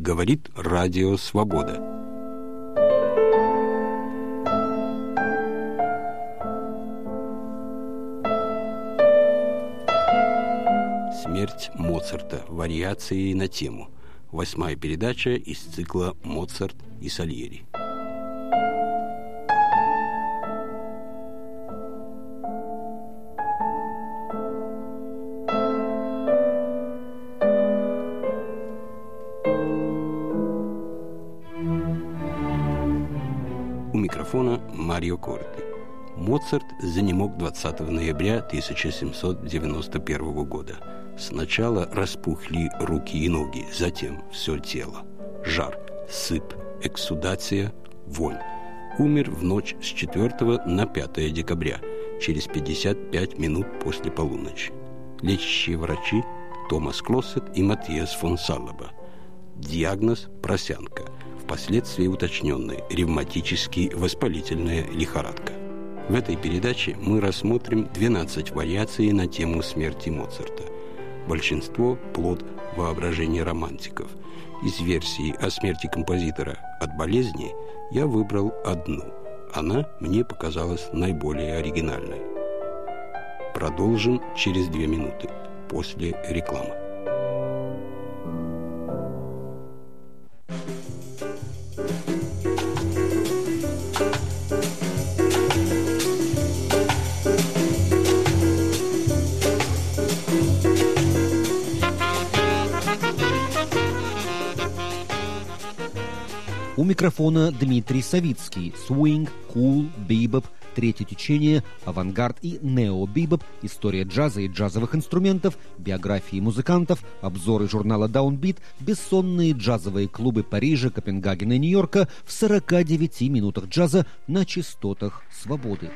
Говорит Радио Свобода. Смерть Моцарта. Вариации на тему. 8-я передача из цикла «Моцарт и Сальери». У микрофона Марио Корти. Моцарт занемог 20 ноября 1791 года. Сначала распухли руки и ноги, затем все тело. Жар, сыпь, экссудация, вонь. Умер в ночь с 4 на 5 декабря, через 55 минут после полуночи. Лечащие врачи Томас Клоссет и Матиас фон Саллаба. Диагноз – просянка, впоследствии уточненный – ревматический воспалительная лихорадка. В этой передаче мы рассмотрим 12 вариаций на тему смерти Моцарта. Большинство – плод воображения романтиков. Из версии о смерти композитора от болезни я выбрал одну. Она мне показалась наиболее оригинальной. Продолжим через 2 минуты после рекламы. У микрофона Дмитрий Савицкий. Swing, cool, бибоп, третье течение, авангард и нео-бибоп, история джаза и джазовых инструментов, биографии музыкантов, обзоры журнала Downbeat, бессонные джазовые клубы Парижа, Копенгагена и Нью-Йорка в 49 минутах джаза на частотах свободы.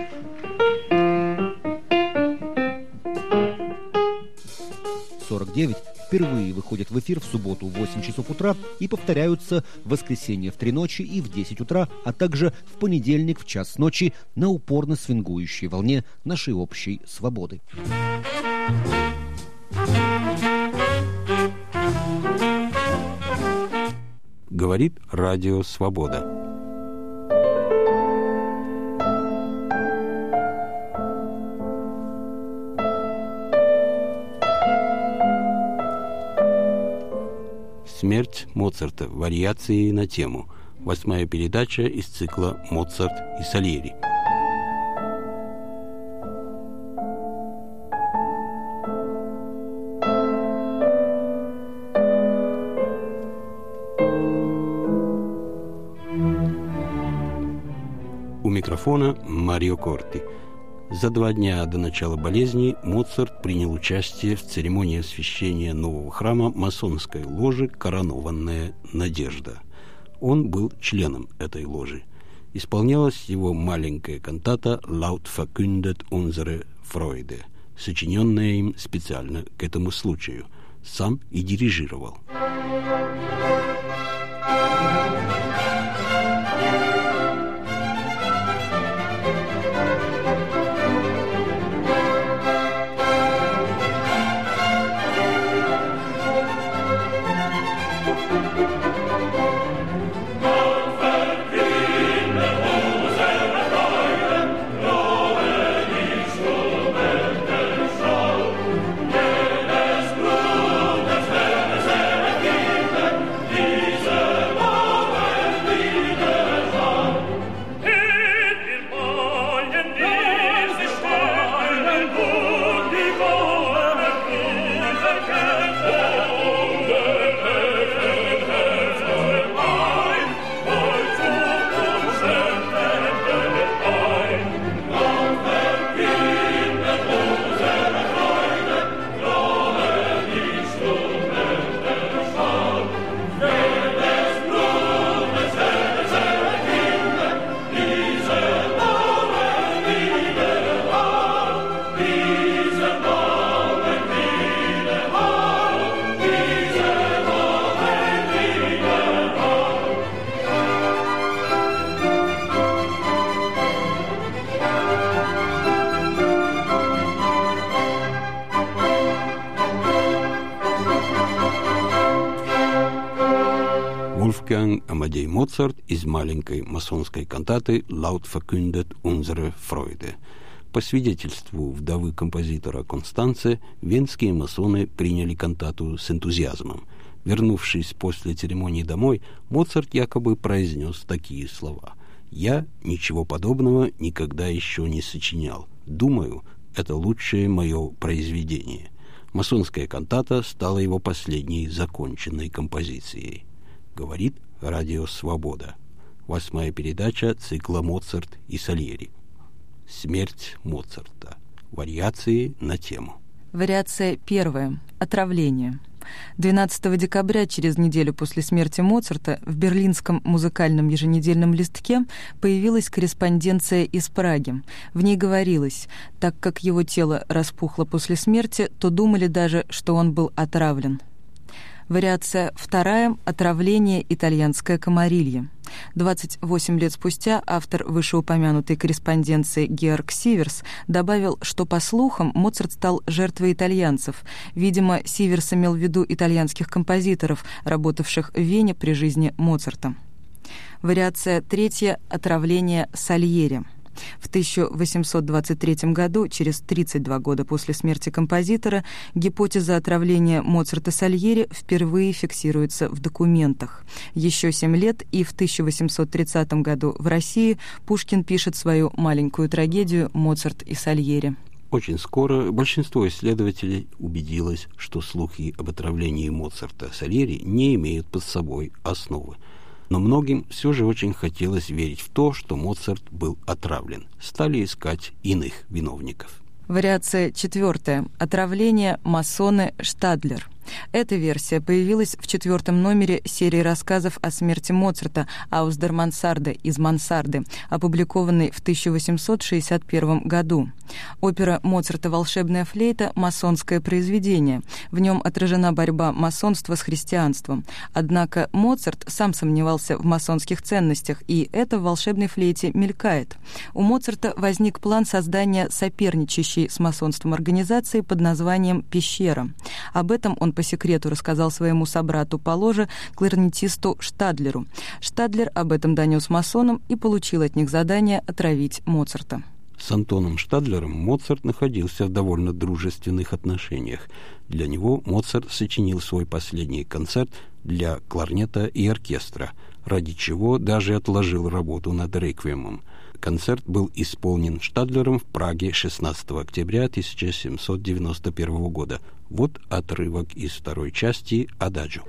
Впервые выходят в эфир в субботу в 8 часов утра и повторяются в воскресенье в 3 ночи и в 10 утра, а также в понедельник в 1 ночи на упорно свингующей волне нашей общей свободы. Говорит Радио Свобода. Смерть Моцарта. Вариации на тему. 8-я передача из цикла «Моцарт и Сальери». У микрофона Марио Корти. За 2 дня до начала болезни Моцарт принял участие в церемонии освящения нового храма масонской ложи «Коронованная надежда». Он был членом этой ложи. Исполнялась его маленькая кантата «Laut verkündet unsere Freude», сочиненная им специально к этому случаю. Сам и дирижировал. Diese Wolfgang Amadeus Моцарт из маленькой масонской кантаты «Laut verkündet unsere Freude». По свидетельству вдовы композитора Констанце, венские масоны приняли кантату с энтузиазмом. Вернувшись после церемонии домой, Моцарт якобы произнес такие слова: «Я ничего подобного никогда еще не сочинял. Думаю, это лучшее мое произведение». Масонская кантата стала его последней законченной композицией. Говорит Радио Свобода. 8-я передача цикла «Моцарт и Сальери». Смерть Моцарта. Вариации на тему. Вариация первая. Отравление. 12 декабря, через неделю после смерти Моцарта, в берлинском музыкальном еженедельном листке появилась корреспонденция из Праги. В ней говорилось: так как его тело распухло после смерти, то думали даже, что он был отравлен. Вариация вторая. Отравление, итальянское комарилье. 28 лет спустя автор вышеупомянутой корреспонденции Георг Сиверс добавил, что, по слухам, Моцарт стал жертвой итальянцев. Видимо, Сиверс имел в виду итальянских композиторов, работавших в Вене при жизни Моцарта. Вариация третья. Отравление Сальери. В 1823 году, через 32 года после смерти композитора, гипотеза отравления Моцарта Сальери впервые фиксируется в документах. Еще 7 лет, и в 1830 году в России Пушкин пишет свою маленькую трагедию «Моцарт и Сальери». Очень скоро большинство исследователей убедилось, что слухи об отравлении Моцарта Сальери не имеют под собой основы. Но многим все же очень хотелось верить в то, что Моцарт был отравлен. Стали искать иных виновников. Вариация четвертая. Отравление масоны Штадлер. Эта версия появилась в 4-м номере серии рассказов о смерти Моцарта «Aus der Mansarde» из мансарды, опубликованной в 1861 году. Опера Моцарта «Волшебная флейта» — масонское произведение. В нем отражена борьба масонства с христианством. Однако Моцарт сам сомневался в масонских ценностях, и это в «Волшебной флейте» мелькает. У Моцарта возник план создания соперничающей с масонством организации под названием «Пещера». Об этом он по секрету рассказал своему собрату по ложе, кларнетисту Штадлеру. Штадлер об этом донес масонам и получил от них задание отравить Моцарта. С Антоном Штадлером Моцарт находился в довольно дружественных отношениях. Для него Моцарт сочинил свой последний концерт для кларнета и оркестра, ради чего даже отложил работу над реквиемом. Концерт был исполнен Штадлером в Праге 16 октября 1791 года. Вот отрывок из второй части «Адажио».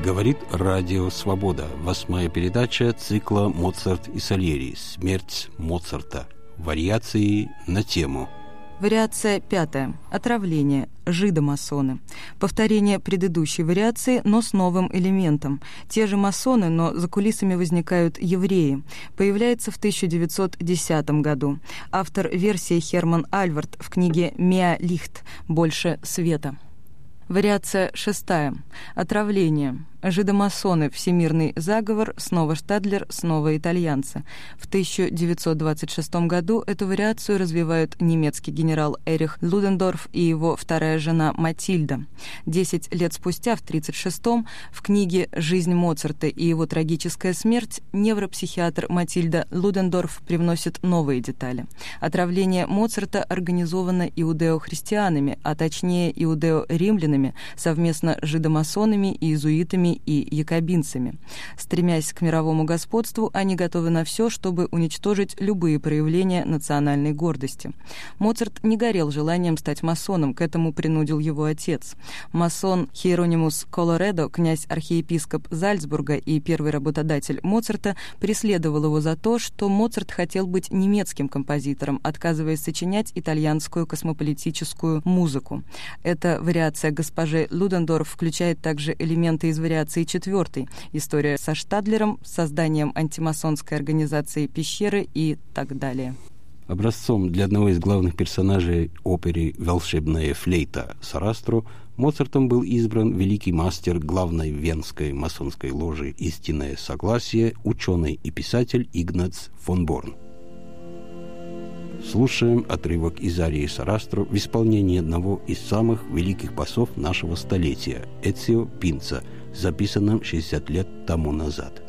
Говорит Радио Свобода. 8-я передача цикла «Моцарт и Сальери. Смерть Моцарта». Вариации на тему. Вариация 5. Отравление. Жидомасоны. Повторение предыдущей вариации, но с новым элементом. Те же масоны, но за кулисами возникают евреи. Появляется в 1910 году. Автор версии Херман Альвард в книге «Mehr Licht» «Больше света». Вариация 6. Отравление. Жидомасоны. Всемирный заговор. Снова Штадлер, снова итальянцы. В 1926 году эту вариацию развивают немецкий генерал Эрих Людендорф и его вторая жена Матильда. 10 лет спустя, в 1936-м, в книге «Жизнь Моцарта и его трагическая смерть» невропсихиатр Матильда Людендорф привносит новые детали. Отравление Моцарта организовано иудео-христианами, а точнее иудео-римлянами, совместно с жидомасонами, иезуитами и якобинцами. Стремясь к мировому господству, они готовы на все, чтобы уничтожить любые проявления национальной гордости. Моцарт не горел желанием стать масоном, к этому принудил его отец. Масон Хиеронимус Колоредо, князь-архиепископ Зальцбурга и первый работодатель Моцарта, преследовал его за то, что Моцарт хотел быть немецким композитором, отказываясь сочинять итальянскую космополитическую музыку. Эта вариация госпожи Людендорф включает также элементы из вариации 4, история со Штадлером, созданием антимасонской организации «Пещеры» и так далее. Образцом для одного из главных персонажей оперы «Волшебная флейта» Сарастру Моцартом был избран великий мастер главной венской масонской ложи «Истинное согласие», ученый и писатель Игнац фон Борн. Слушаем отрывок из арии Сарастру в исполнении одного из самых великих басов нашего столетия – Эцио Пинца, записанном 60 лет тому назад.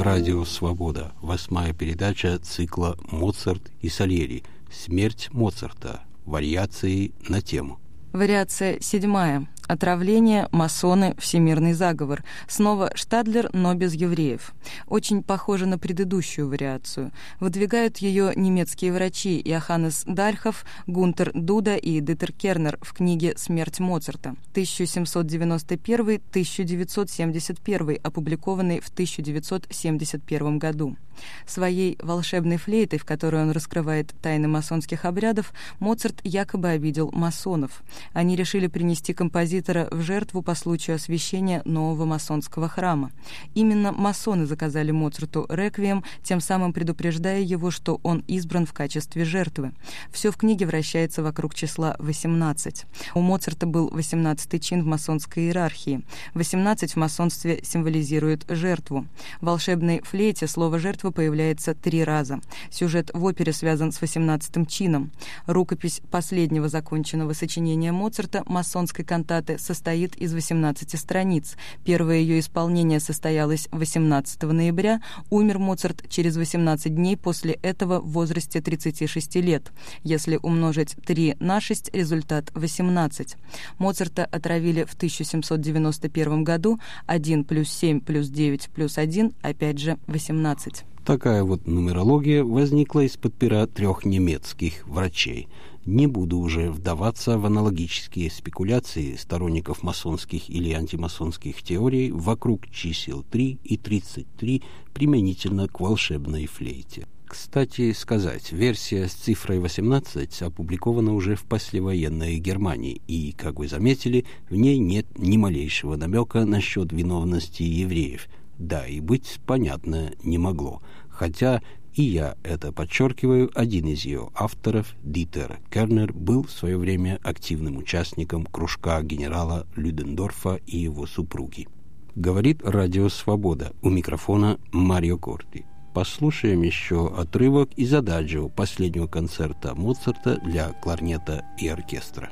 Радио Свобода. 8-я передача цикла «Моцарт и Сальери. Смерть Моцарта. Вариации на тему». Вариация 7. Отравление, масоны, всемирный заговор. Снова Штадлер, но без евреев. Очень похоже на предыдущую вариацию. Выдвигают ее немецкие врачи Йоханнес Дальхов, Гунтер Дуда и Дитер Кернер в книге «Смерть Моцарта» 1791-1971, опубликованной в 1971 году. Своей волшебной флейтой, в которой он раскрывает тайны масонских обрядов, Моцарт якобы обидел масонов. Они решили принести композитора в жертву по случаю освящения нового масонского храма. Именно масоны заказали Моцарту реквием, тем самым предупреждая его, что он избран в качестве жертвы. Все в книге вращается вокруг числа 18. У Моцарта был 18-й чин в масонской иерархии. 18 в масонстве символизирует жертву. В волшебной флейте слово «жертва» появляется 3 раза. Сюжет в опере связан с 18-м чином. Рукопись последнего законченного сочинения Моцарта, масонской кантаты, состоит из 18 страниц. Первое ее исполнение состоялось 18 ноября. Умер Моцарт через 18 дней после этого в возрасте 36 лет. Если умножить 3 на 6, результат 18. Моцарта отравили в 1791 году. 1 плюс 7 плюс 9 плюс 1, опять же 18. Такая вот нумерология возникла из-под пера 3 немецких врачей. Не буду уже вдаваться в аналогические спекуляции сторонников масонских или антимасонских теорий вокруг чисел 3 и 33 применительно к волшебной флейте. Кстати сказать, версия с цифрой 18 опубликована уже в послевоенной Германии, и, как вы заметили, в ней нет ни малейшего намека насчет виновности евреев. Да, и быть понятно не могло. Хотя, и я это подчеркиваю, один из ее авторов, Дитер Кернер, был в свое время активным участником кружка генерала Людендорфа и его супруги. Говорит Радио Свобода. У микрофона Марио Корти. Послушаем еще отрывок из адажио последнего концерта Моцарта для кларнета и оркестра.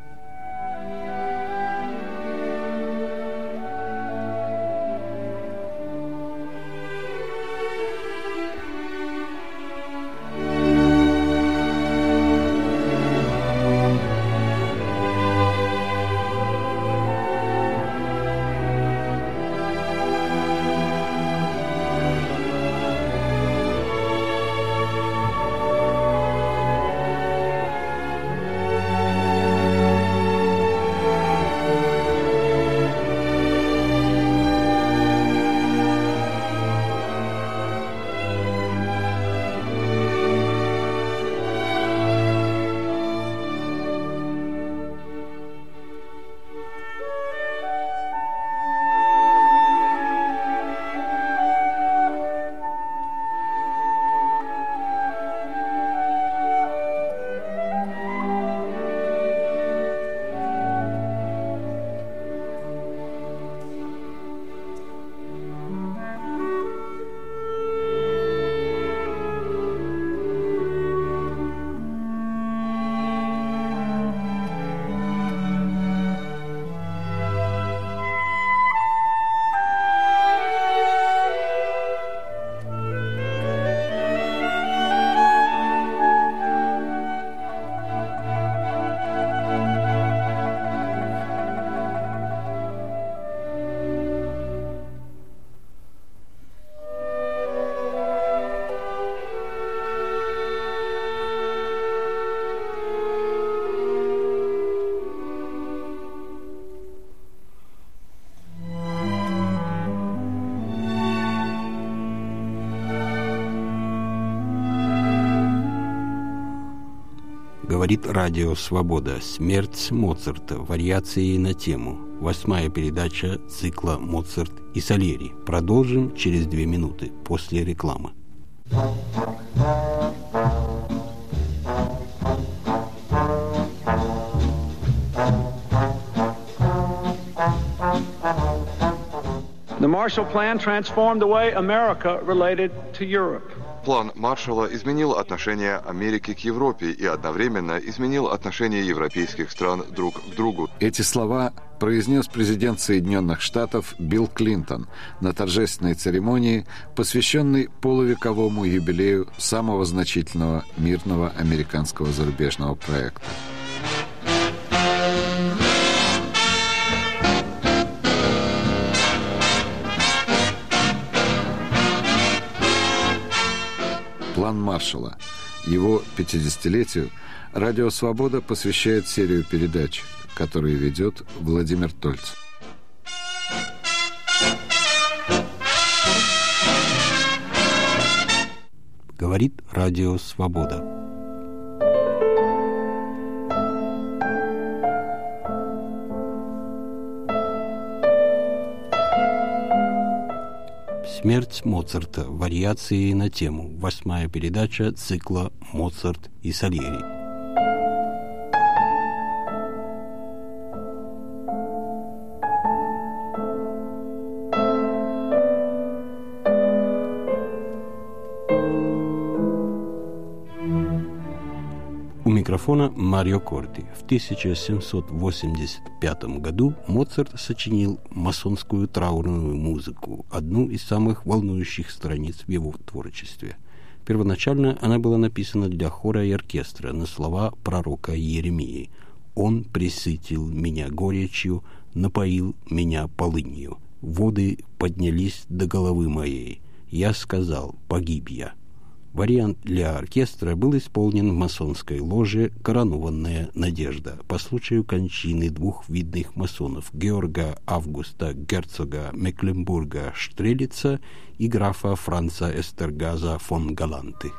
Говорит Радио Свобода. Смерть Моцарта. Вариации на тему. 8-я передача цикла «Моцарт и Сальери». Продолжим через 2 минуты после рекламы. The Marshall Plan transformed the way America related to Europe. План Маршалла изменил отношение Америки к Европе и одновременно изменил отношение европейских стран друг к другу. Эти слова произнес президент Соединенных Штатов Билл Клинтон на торжественной церемонии, посвященной полувековому юбилею самого значительного мирного американского зарубежного проекта. План Маршалла. Его 50-летию Радио Свобода посвящает серию передач, которые ведет Владимир Тольц. Говорит Радио Свобода. Смерть Моцарта. Вариации на тему. 8-я передача цикла «Моцарт и Сальери». У микрофона Марио Корти. В 1785 году Моцарт сочинил масонскую траурную музыку, одну из самых волнующих страниц в его творчестве. Первоначально она была написана для хора и оркестра на слова пророка Иеремии. «Он пресытил меня горечью, напоил меня полынью. Воды поднялись до головы моей. Я сказал, погиб я». Вариант для оркестра был исполнен в масонской ложе «Коронованная надежда» по случаю кончины двух видных масонов Георга Августа герцога Мекленбурга-Штрелица и графа Франца Эстергаза фон Галанты.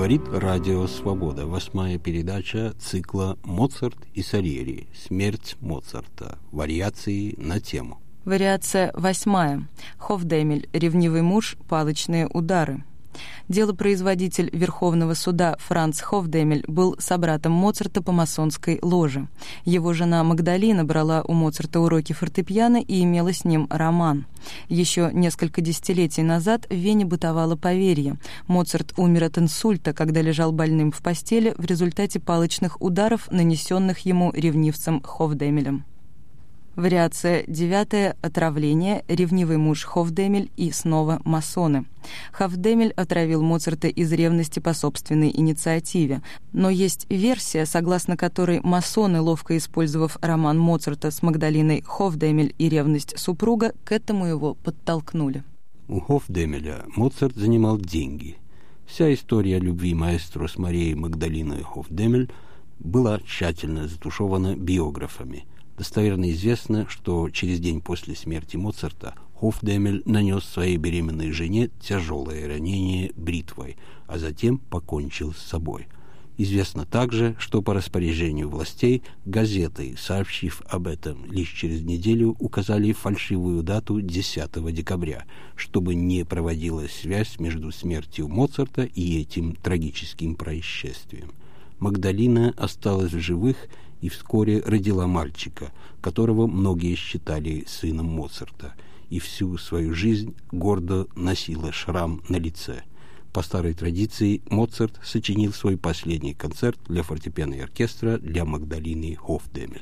Говорит Радио Свобода. 8-я передача цикла «Моцарт и Сальери. Смерть Моцарта. Вариации на тему». Вариация 8. Хофдемель. Ревнивый муж. Палочные удары. Делопроизводитель Верховного суда Франц Хофдемель был собратом Моцарта по масонской ложе. Его жена Магдалина брала у Моцарта уроки фортепиано и имела с ним роман. Еще несколько десятилетий назад в Вене бытовало поверье. Моцарт умер от инсульта, когда лежал больным в постели в результате палочных ударов, нанесенных ему ревнивцем Хофдемелем. Вариация 9. Отравление. Ревнивый муж Хофдемель и снова масоны. Хофдемель отравил Моцарта из ревности по собственной инициативе. Но есть версия, согласно которой масоны, ловко использовав роман Моцарта с Магдалиной Хофдемель и ревность супруга, к этому его подтолкнули. У Хофдемеля Моцарт занимал деньги. Вся история любви маэстро с Марией Магдалиной Хофдемель была тщательно затушевана биографами. Достоверно известно, что через день после смерти Моцарта Хофдемель нанес своей беременной жене тяжелое ранение бритвой, а затем покончил с собой. Известно также, что по распоряжению властей газеты, сообщив об этом лишь через неделю, указали фальшивую дату 10 декабря, чтобы не проводилась связь между смертью Моцарта и этим трагическим происшествием. Магдалина осталась в живых и вскоре родила мальчика, которого многие считали сыном Моцарта, и всю свою жизнь гордо носила шрам на лице. По старой традиции Моцарт сочинил свой последний концерт для фортепиано и оркестра для Магдалины Хофдемель.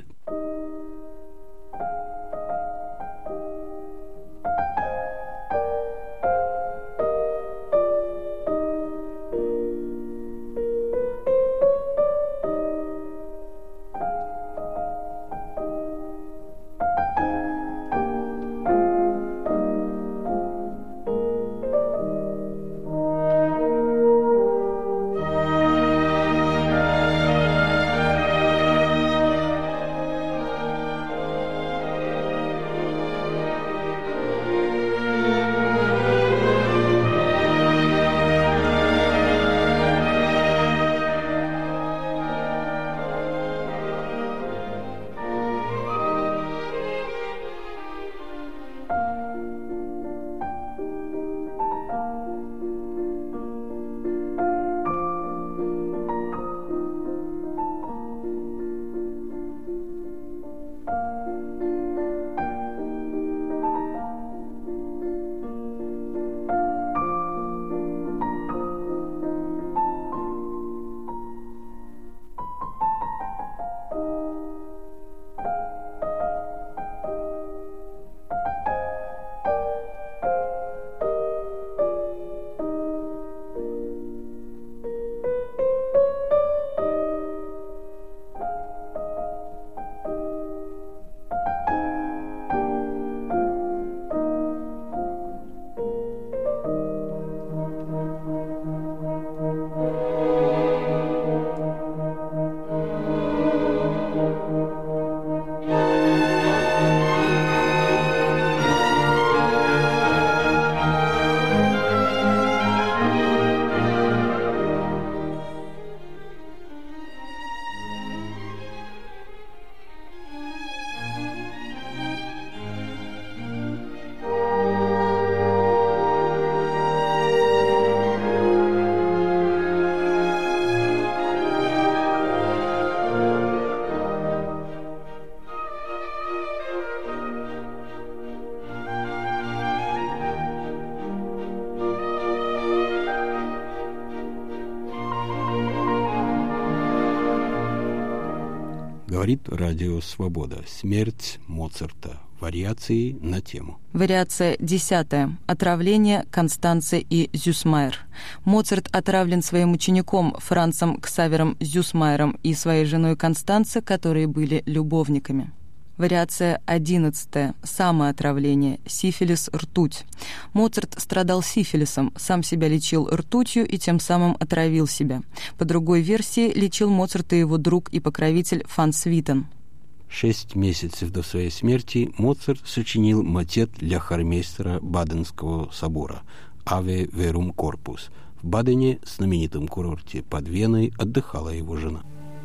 Говорит Радио Свобода. Смерть Моцарта. Вариации на тему. Вариация 10. Отравление Констанце и Зюсмайер. Моцарт отравлен своим учеником Францем Ксавером Зюсмайером и своей женой Констанце, которые были любовниками. Вариация 11. Самоотравление. Сифилис, ртуть. Моцарт страдал сифилисом, сам себя лечил ртутью и тем самым отравил себя. По другой версии, лечил Моцарта его друг и покровитель Фан Свитен. 6 месяцев до своей смерти Моцарт сочинил мотет для хормейстера Баденского собора «Ave Verum Corpus», В Бадене, знаменитом курорте под Веной, отдыхала его жена.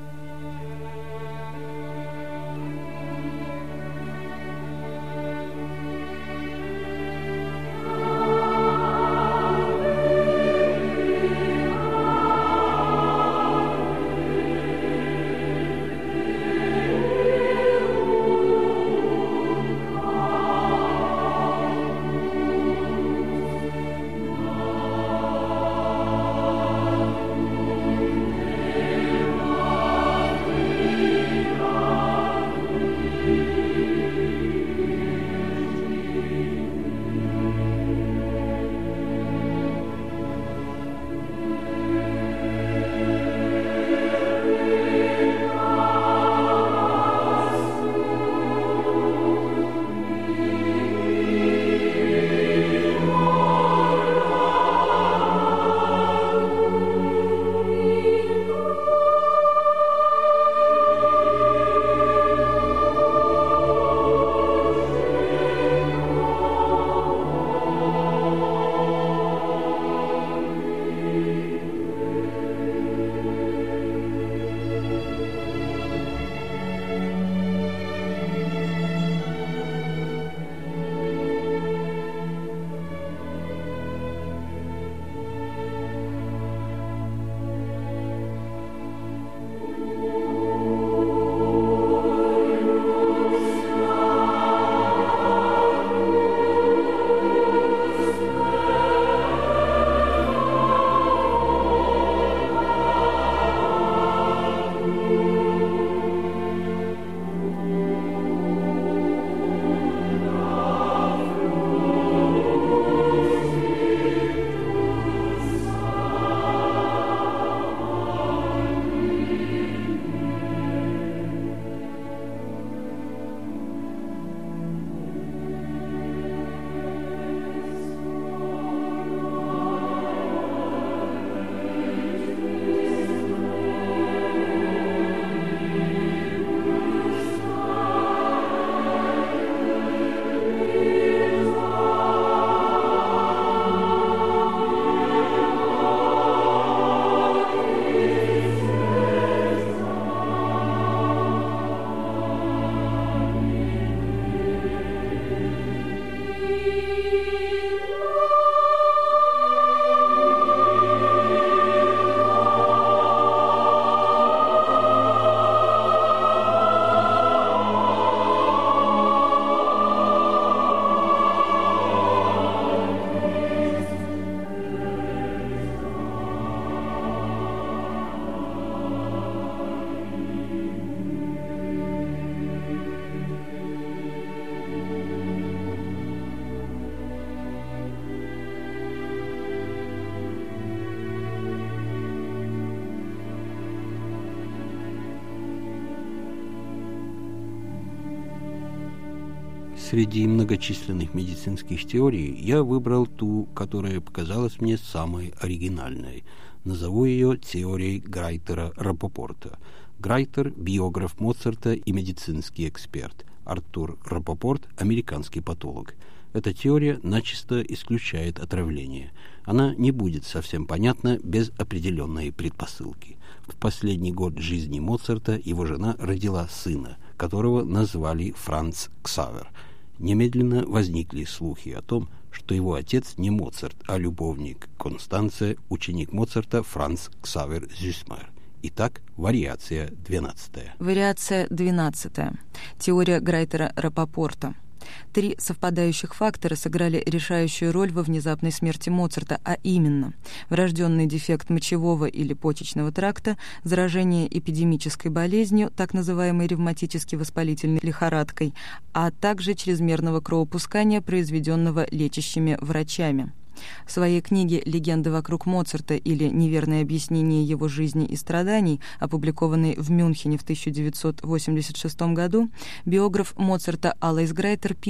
Среди многочисленных медицинских теорий я выбрал ту, которая показалась мне самой оригинальной. Назову ее теорией Грайтера-Рапопорта. Грайтер – биограф Моцарта и медицинский эксперт. Артур Рапопорт – американский патолог. Эта теория начисто исключает отравление. Она не будет совсем понятна без определенной предпосылки. В последний год жизни Моцарта его жена родила сына, которого назвали Франц Ксавер. Немедленно возникли слухи о том, что его отец не Моцарт, а любовник Констанция, ученик Моцарта Франц Ксавер Зюсмер. Итак, вариация 12. Вариация 12. Теория Грайтера-Рапопорта. 3 совпадающих фактора сыграли решающую роль во внезапной смерти Моцарта, а именно врожденный дефект мочевого или почечного тракта, заражение эпидемической болезнью, так называемой ревматически воспалительной лихорадкой, а также чрезмерного кровопускания, произведенного лечащими врачами. В своей книге «Легенды вокруг Моцарта» или «Неверное объяснение его жизни и страданий», опубликованной в Мюнхене в 1986 году, биограф Моцарта Алойс Грайтер пишет: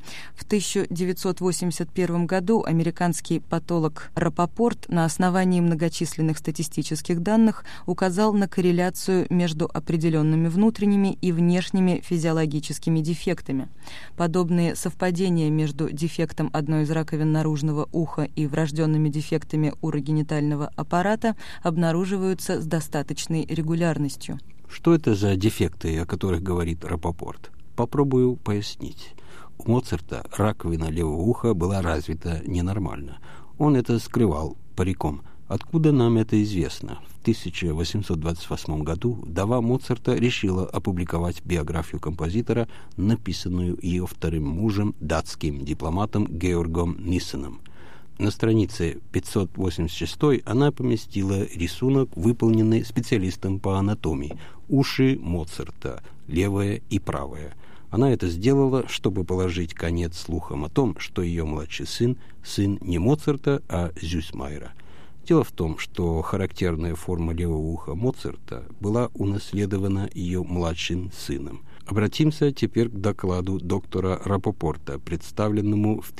В 1981 году американский патолог Рапопорт на основании многочисленных статистических данных указал на корреляцию между определенными внутренними и внешними физиологическими дефектами. Подобные совпадения между дефектом одной из раковин наружного уха и врожденными дефектами урогенитального аппарата обнаруживаются с достаточной регулярностью. Что это за дефекты, о которых говорит Рапопорт? Попробую пояснить. У Моцарта раковина левого уха была развита ненормально. Он это скрывал париком. Откуда нам это известно? В 1828 году вдова Моцарта решила опубликовать биографию композитора, написанную ее вторым мужем, датским дипломатом Георгом Ниссеном. На странице 586 она поместила рисунок, выполненный специалистом по анатомии. Уши Моцарта, левое и правое. Она это сделала, чтобы положить конец слухам о том, что ее младший сын не Моцарта, а Зюссмайера. Дело в том, что характерная форма левого уха Моцарта была унаследована ее младшим сыном. Обратимся теперь к докладу доктора Рапопорта, представленному в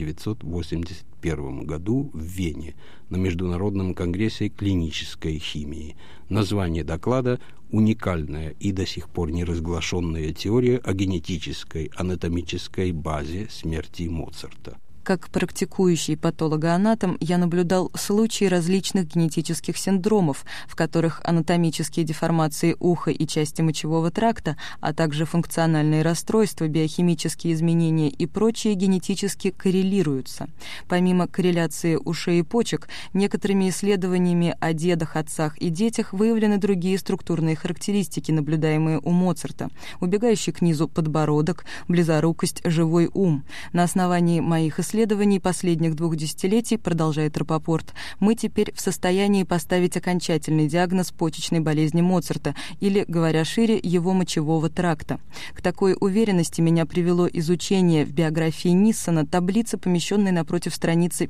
1981 году в Вене на Международном конгрессе клинической химии. Название доклада «Уникальная и до сих пор неразглашенная теория о генетической анатомической базе смерти Моцарта». Как практикующий патологоанатом я наблюдал случаи различных генетических синдромов, в которых анатомические деформации уха и части мочевого тракта, а также функциональные расстройства, биохимические изменения и прочие генетически коррелируются. Помимо корреляции ушей и почек, некоторыми исследованиями о дедах, отцах и детях выявлены другие структурные характеристики, наблюдаемые у Моцарта: убегающий к низу подбородок, близорукость, живой ум. На основании моих исследований последних 2 десятилетий, продолжает Рапопорт, мы теперь в состоянии поставить окончательный диагноз почечной болезни Моцарта, или, говоря шире, его мочевого тракта. К такой уверенности меня привело изучение в биографии Ниссена таблицы, помещенной напротив страницы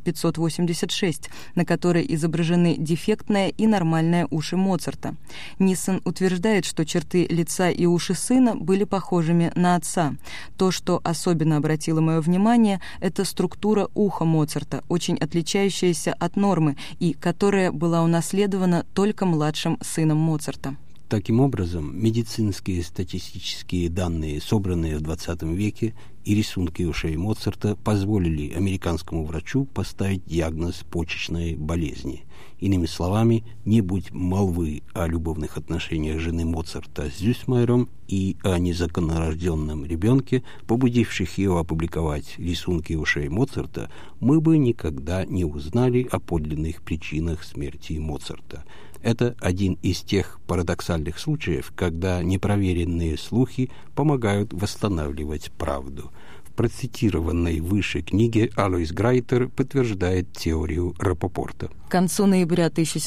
586, на которой изображены дефектное и нормальное уши Моцарта. Ниссен утверждает, что черты лица и уши сына были похожими на отца. То, что особенно обратило мое внимание, это структура уха Моцарта, очень отличающаяся от нормы и которая была унаследована только младшим сыном Моцарта. Таким образом, медицинские статистические данные, собранные в XX веке, и рисунки ушей Моцарта позволили американскому врачу поставить диагноз почечной болезни. Иными словами, не будь молвы о любовных отношениях жены Моцарта с Зюссмайером и о незаконнорожденном ребенке, побудивших ее опубликовать рисунки ушей Моцарта, мы бы никогда не узнали о подлинных причинах смерти Моцарта. Это один из тех парадоксальных случаев, когда непроверенные слухи помогают восстанавливать правду. В процитированной выше книге Алойс Грайтер подтверждает теорию Рапопорта. К концу ноября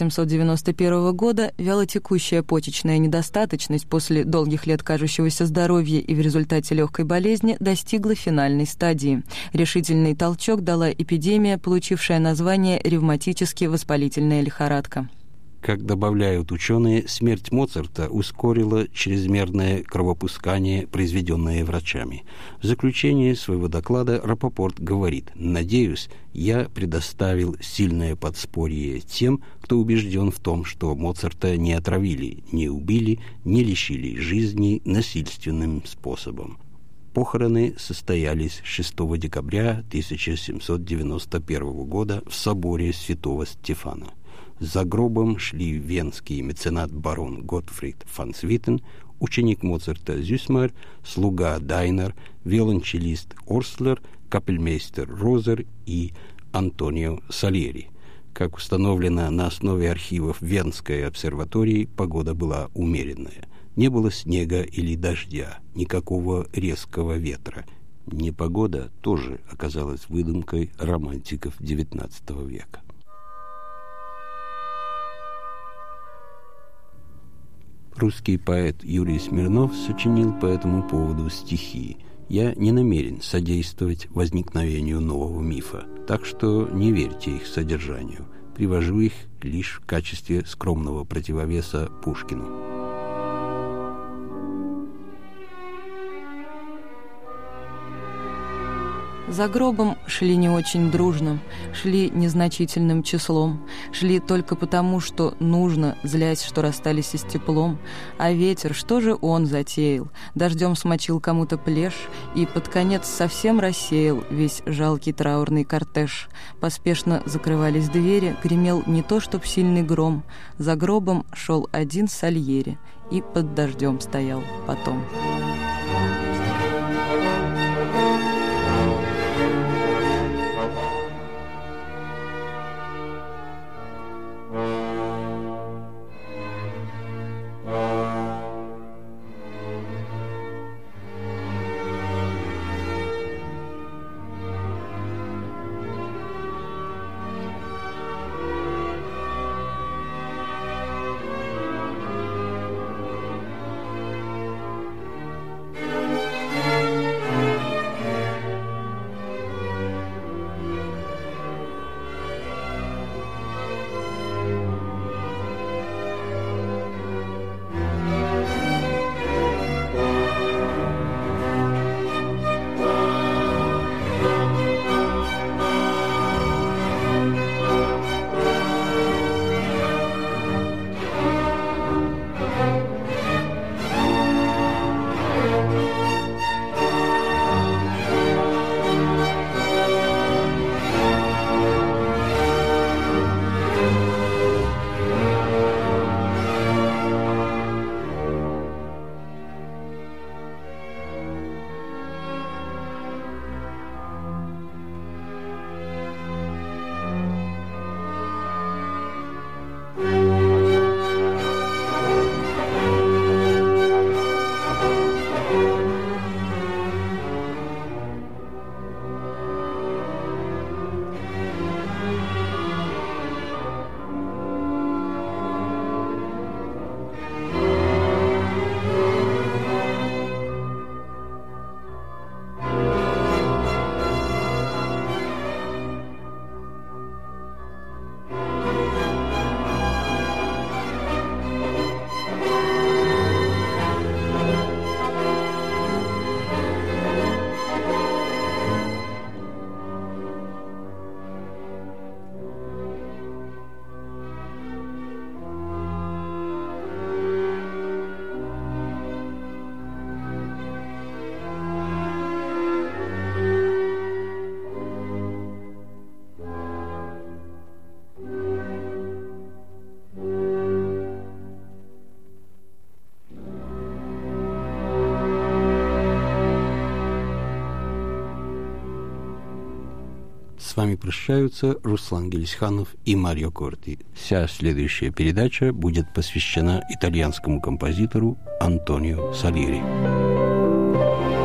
1791 года вялотекущая почечная недостаточность после долгих лет кажущегося здоровья и в результате легкой болезни достигла финальной стадии. Решительный толчок дала эпидемия, получившая название ревматически-воспалительная лихорадка. Как добавляют ученые, смерть Моцарта ускорила чрезмерное кровопускание, произведенное врачами. В заключение своего доклада Рапопорт говорит: «Надеюсь, я предоставил сильное подспорье тем, кто убежден в том, что Моцарта не отравили, не убили, не лишили жизни насильственным способом». Похороны состоялись 6 декабря 1791 года в соборе Святого Стефана. За гробом шли венский меценат барон Готфрид фон Свитен, ученик Моцарта Зюссмайер, слуга Дайнер, виолончелист Орслер, капельмейстер Розер и Антонио Сальери. Как установлено на основе архивов Венской обсерватории, погода была умеренная. Не было снега или дождя, никакого резкого ветра. Непогода тоже оказалась выдумкой романтиков XIX века. Русский поэт Юрий Смирнов сочинил по этому поводу стихи. Я не намерен содействовать возникновению нового мифа, так что не верьте их содержанию. Привожу их лишь в качестве скромного противовеса Пушкину. За гробом шли не очень дружно, шли незначительным числом, шли только потому, что нужно, злясь, что расстались и с теплом. А ветер, что же он затеял? Дождем смочил кому-то плешь и под конец совсем рассеял весь жалкий траурный кортеж. Поспешно закрывались двери, гремел не то чтоб сильный гром. За гробом шел один Сальери и под дождем стоял потом. С вами прощаются Руслан Гелисханов и Марио Корти. Вся следующая передача будет посвящена итальянскому композитору Антонио Сальери.